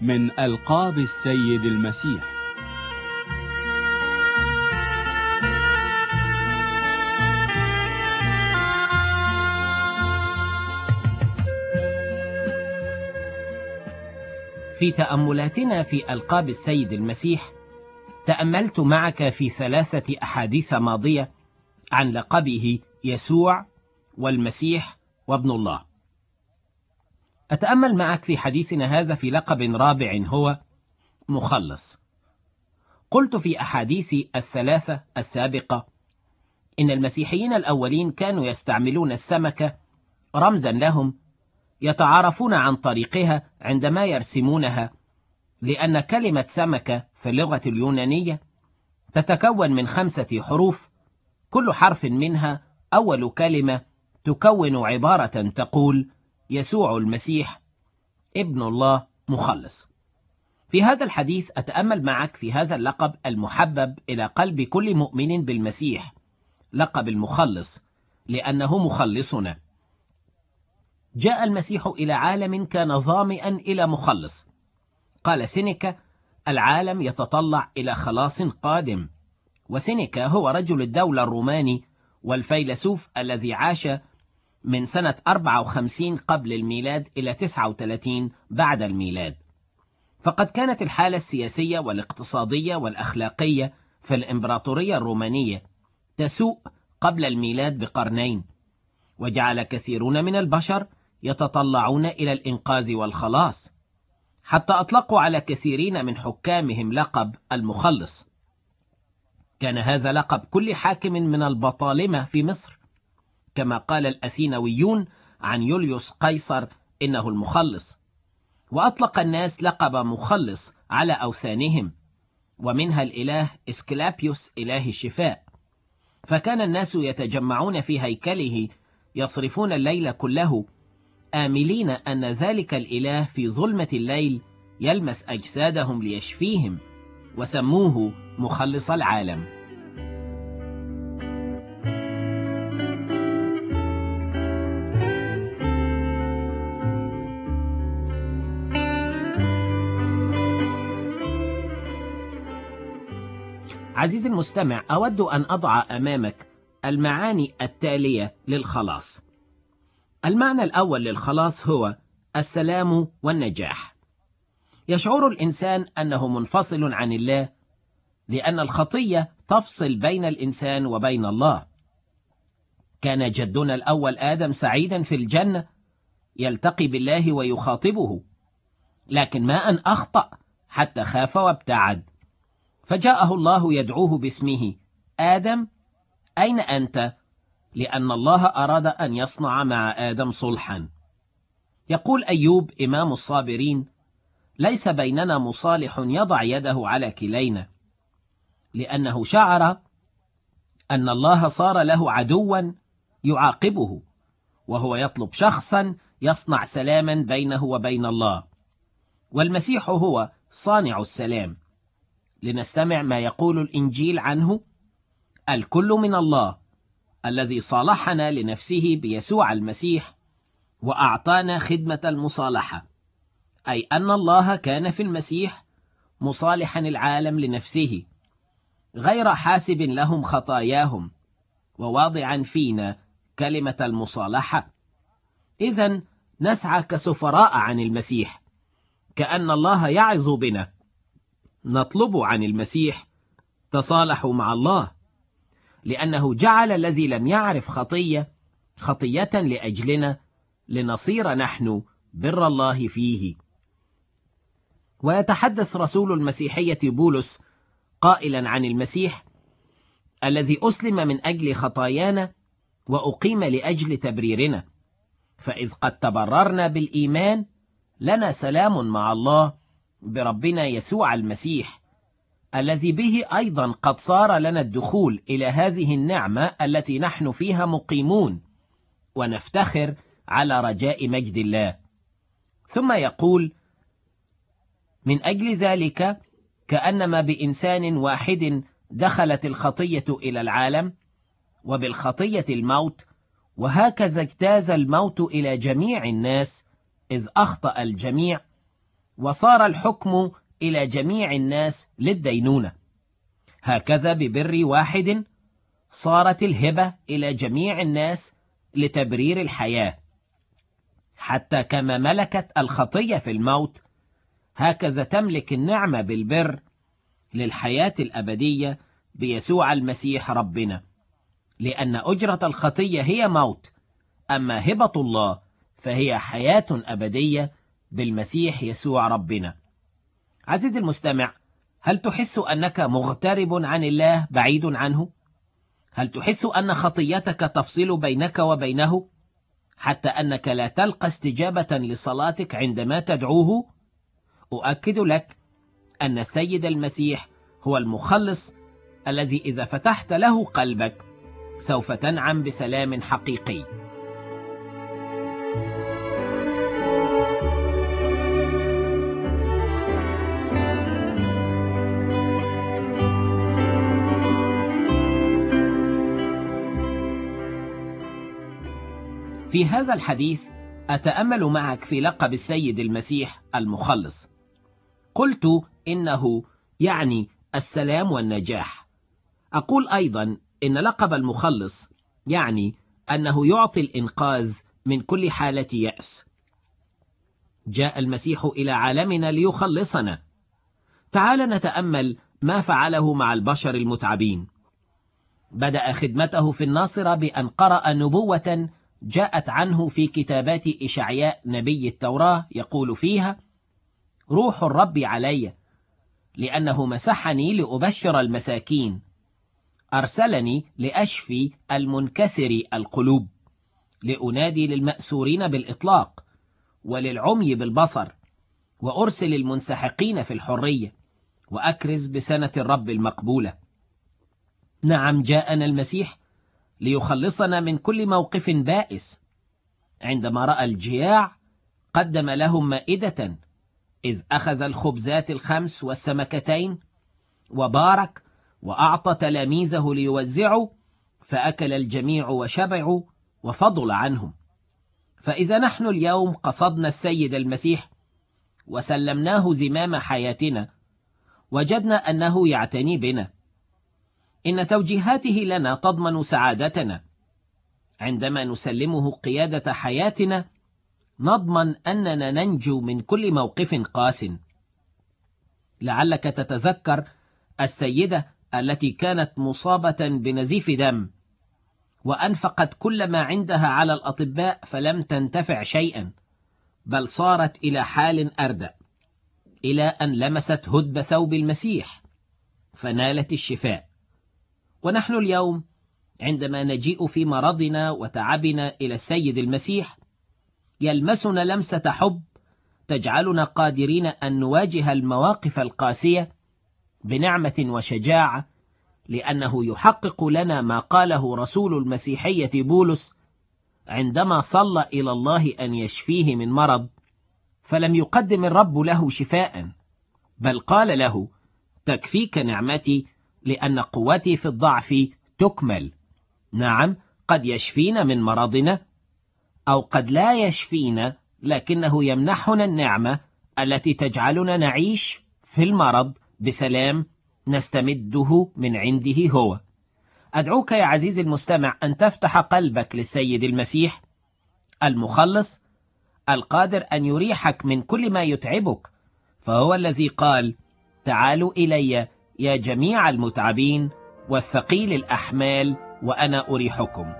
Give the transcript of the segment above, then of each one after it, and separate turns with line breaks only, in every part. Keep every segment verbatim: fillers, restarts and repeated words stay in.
من ألقاب السيد المسيح.
في تأملاتنا في ألقاب السيد المسيح، تأملت معك في ثلاثة أحاديث ماضية عن لقبه يسوع والمسيح وابن الله. أتأمل معك في حديثنا هذا في لقب رابع هو مخلص. قلت في أحاديث الثلاثة السابقة إن المسيحيين الأولين كانوا يستعملون السمكة رمزا لهم يتعارفون عن طريقها عندما يرسمونها، لأن كلمة سمكة في اللغة اليونانية تتكون من خمسة حروف، كل حرف منها أول كلمة تكون عبارة تقول يسوع المسيح ابن الله مخلص. في هذا الحديث أتأمل معك في هذا اللقب المحبب إلى قلب كل مؤمن بالمسيح، لقب المخلص، لأنه مخلصنا. جاء المسيح إلى عالم كان ظامئا إلى مخلص. قال سينيكا: العالم يتطلع إلى خلاص قادم. وسينيكا هو رجل الدولة الروماني والفيلسوف الذي عاش من سنة أربعة وخمسين قبل الميلاد إلى تسعة وثلاثين بعد الميلاد. فقد كانت الحالة السياسية والاقتصادية والأخلاقية في الإمبراطورية الرومانية تسوء قبل الميلاد بقرنين، وجعل كثيرون من البشر يتطلعون إلى الإنقاذ والخلاص، حتى أطلقوا على كثيرين من حكامهم لقب المخلص. كان هذا لقب كل حاكم من البطالمة في مصر، كما قال الأثينويون عن يوليوس قيصر إنه المخلص. وأطلق الناس لقب مخلص على أوثانهم، ومنها الإله إسكلابيوس إله الشفاء. فكان الناس يتجمعون في هيكله يصرفون الليل كله آملين أن ذلك الإله في ظلمة الليل يلمس أجسادهم ليشفيهم، وسموه مخلص العالم. عزيزي المستمع، أود أن أضع أمامك المعاني التالية للخلاص. المعنى الأول للخلاص هو السلام والنجاح. يشعر الإنسان أنه منفصل عن الله، لأن الخطية تفصل بين الإنسان وبين الله. كان جدنا الأول آدم سعيدا في الجنة، يلتقي بالله ويخاطبه، لكن ما أن أخطأ حتى خاف وابتعد، فجاءه الله يدعوه باسمه: آدم أين أنت؟ لأن الله أراد أن يصنع مع آدم صلحا. يقول أيوب إمام الصابرين: ليس بيننا مصالح يضع يده على كلينا، لأنه شعر أن الله صار له عدوا يعاقبه، وهو يطلب شخصا يصنع سلاما بينه وبين الله، والمسيح هو صانع السلام. لنستمع ما يقول الإنجيل عنه: الكل من الله الذي صالحنا لنفسه بيسوع المسيح وأعطانا خدمة المصالحة، أي أن الله كان في المسيح مصالحا العالم لنفسه، غير حاسب لهم خطاياهم، وواضعا فينا كلمة المصالحة. إذن نسعى كسفراء عن المسيح، كأن الله يعظ بنا، نطلب عن المسيح: تصالحوا مع الله، لأنه جعل الذي لم يعرف خطية خطية لأجلنا، لنصير نحن بر الله فيه. ويتحدث رسول المسيحية بولس قائلا عن المسيح: الذي أسلم من أجل خطايانا وأقيم لأجل تبريرنا، فإذ قد تبررنا بالإيمان لنا سلام مع الله بربنا يسوع المسيح، الذي به أيضا قد صار لنا الدخول إلى هذه النعمة التي نحن فيها مقيمون، ونفتخر على رجاء مجد الله. ثم يقول: من أجل ذلك كأنما بإنسان واحد دخلت الخطية إلى العالم، وبالخطية الموت، وهكذا اجتاز الموت إلى جميع الناس، إذ أخطأ الجميع، وصار الحكم إلى جميع الناس للدينونة. هكذا ببر واحد صارت الهبة إلى جميع الناس لتبرير الحياة، حتى كما ملكت الخطية في الموت، هكذا تملك النعمة بالبر للحياة الأبدية بيسوع المسيح ربنا. لأن أجرة الخطية هي موت، أما هبة الله فهي حياة أبدية بالمسيح يسوع ربنا. عزيزي المستمع، هل تحس أنك مغترب عن الله بعيد عنه؟ هل تحس أن خطيتك تفصل بينك وبينه، حتى أنك لا تلقى استجابة لصلاتك عندما تدعوه؟ أؤكد لك أن السيد المسيح هو المخلص الذي إذا فتحت له قلبك سوف تنعم بسلام حقيقي. في هذا الحديث أتأمل معك في لقب السيد المسيح المخلص. قلت إنه يعني السلام والنجاح. أقول أيضا إن لقب المخلص يعني أنه يعطي الإنقاذ من كل حالة يأس. جاء المسيح إلى عالمنا ليخلصنا. تعال نتأمل ما فعله مع البشر المتعبين. بدأ خدمته في الناصرة بأن قرأ نبوة جاءت عنه في كتابات إشعياء نبي التوراة، يقول فيها: روح الرب علي، لأنه مسحني لأبشر المساكين، أرسلني لأشفي المنكسر القلوب، لأنادي للمأسورين بالإطلاق، وللعمي بالبصر، وأرسل المنسحقين في الحرية، وأكرز بسنة الرب المقبولة. نعم، جاءنا المسيح ليخلصنا من كل موقف بائس. عندما رأى الجياع قدم لهم مائدة، إذ أخذ الخبزات الخمس والسمكتين وبارك وأعطى تلاميذه ليوزعوا، فأكل الجميع وشبعوا وفضل عنهم. فإذا نحن اليوم قصدنا السيد المسيح وسلمناه زمام حياتنا، وجدنا أنه يعتني بنا. إن توجيهاته لنا تضمن سعادتنا. عندما نسلمه قيادة حياتنا نضمن أننا ننجو من كل موقف قاس. لعلك تتذكر السيدة التي كانت مصابة بنزيف دم، وأنفقت كل ما عندها على الأطباء فلم تنتفع شيئا، بل صارت إلى حال أردأ، إلى أن لمست هدب ثوب المسيح فنالت الشفاء. ونحن اليوم عندما نجيء في مرضنا وتعبنا إلى السيد المسيح يلمسنا لمسة حب تجعلنا قادرين أن نواجه المواقف القاسية بنعمة وشجاعة، لأنه يحقق لنا ما قاله رسول المسيحية بولس عندما صلى إلى الله أن يشفيه من مرض، فلم يقدم الرب له شفاء، بل قال له: تكفيك نعمتي، لأن قوتي في الضعف تكمل. نعم، قد يشفينا من مرضنا أو قد لا يشفينا، لكنه يمنحنا النعمة التي تجعلنا نعيش في المرض بسلام نستمده من عنده هو. أدعوك يا عزيزي المستمع أن تفتح قلبك للسيد المسيح المخلص القادر أن يريحك من كل ما يتعبك، فهو الذي قال: تعالوا إلي يا جميع المتعبين والثقيل الأحمال وأنا أريحكم.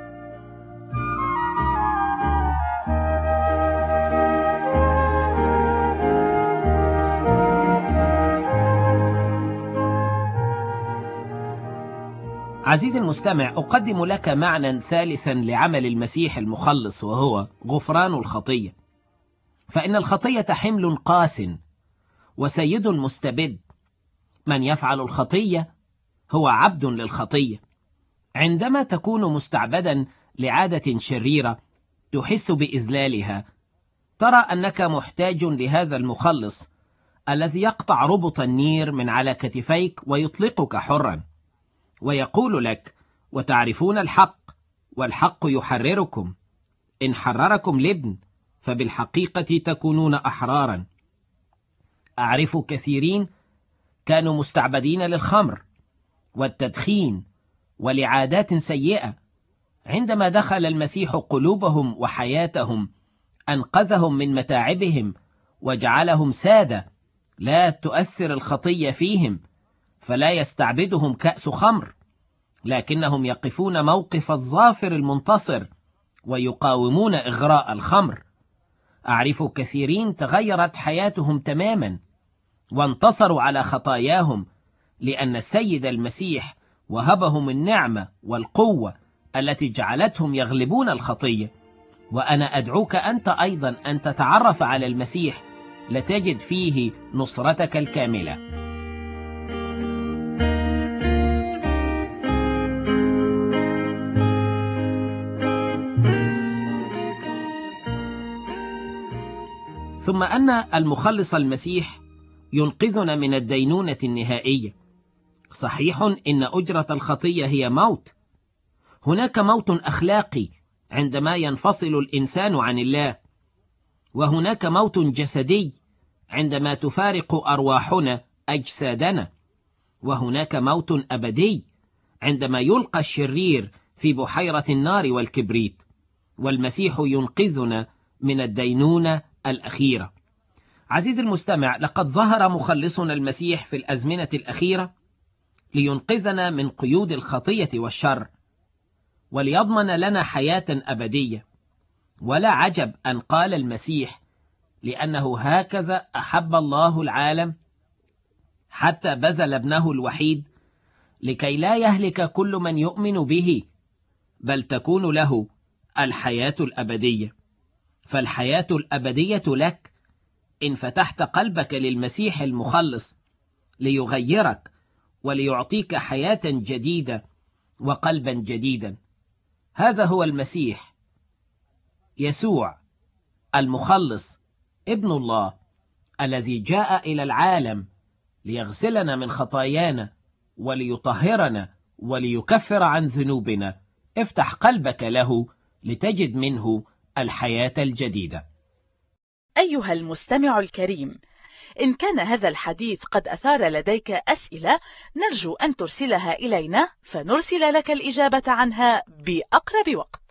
عزيزي المستمع، أقدم لك معنى ثالثا لعمل المسيح المخلص، وهو غفران الخطية. فإن الخطية حمل قاس وسيد مستبد. من يفعل الخطية هو عبد للخطية. عندما تكون مستعبدا لعادة شريرة تحس بإذلالها، ترى أنك محتاج لهذا المخلص الذي يقطع ربط النير من على كتفيك ويطلقك حرا، ويقول لك: وتعرفون الحق والحق يحرركم، إن حرركم الابن فبالحقيقة تكونون أحرارا. أعرف كثيرين كانوا مستعبدين للخمر والتدخين ولعادات سيئة. عندما دخل المسيح قلوبهم وحياتهم أنقذهم من متاعبهم وجعلهم سادة لا تؤثر الخطية فيهم، فلا يستعبدهم كأس خمر، لكنهم يقفون موقف الظافر المنتصر ويقاومون إغراء الخمر. أعرف كثيرين تغيرت حياتهم تماما وانتصروا على خطاياهم، لأن السيد المسيح وهبهم النعمة والقوة التي جعلتهم يغلبون الخطية. وأنا أدعوك أنت أيضا أن تتعرف على المسيح لتجد فيه نصرتك الكاملة. ثم أن المخلص المسيح ينقذنا من الدينونة النهائية. صحيح إن أجرة الخطية هي موت. هناك موت أخلاقي عندما ينفصل الإنسان عن الله، وهناك موت جسدي عندما تفارق أرواحنا أجسادنا، وهناك موت أبدي عندما يلقى الشرير في بحيرة النار والكبريت، والمسيح ينقذنا من الدينونة الأخيرة. عزيزي المستمع، لقد ظهر مخلصنا المسيح في الأزمنة الأخيرة لينقذنا من قيود الخطية والشر وليضمن لنا حياة أبدية. ولا عجب أن قال المسيح: لأنه هكذا أحب الله العالم حتى بذل ابنه الوحيد لكي لا يهلك كل من يؤمن به، بل تكون له الحياة الأبدية. فالحياة الأبدية لك إن فتحت قلبك للمسيح المخلص ليغيرك وليعطيك حياة جديدة وقلبا جديدا. هذا هو المسيح يسوع المخلص ابن الله الذي جاء إلى العالم ليغسلنا من خطايانا وليطهرنا وليكفر عن ذنوبنا. افتح قلبك له لتجد منه الحياة الجديدة.
أيها المستمع الكريم، إن كان هذا الحديث قد أثار لديك أسئلة نرجو أن ترسلها إلينا فنرسل لك الإجابة عنها بأقرب وقت.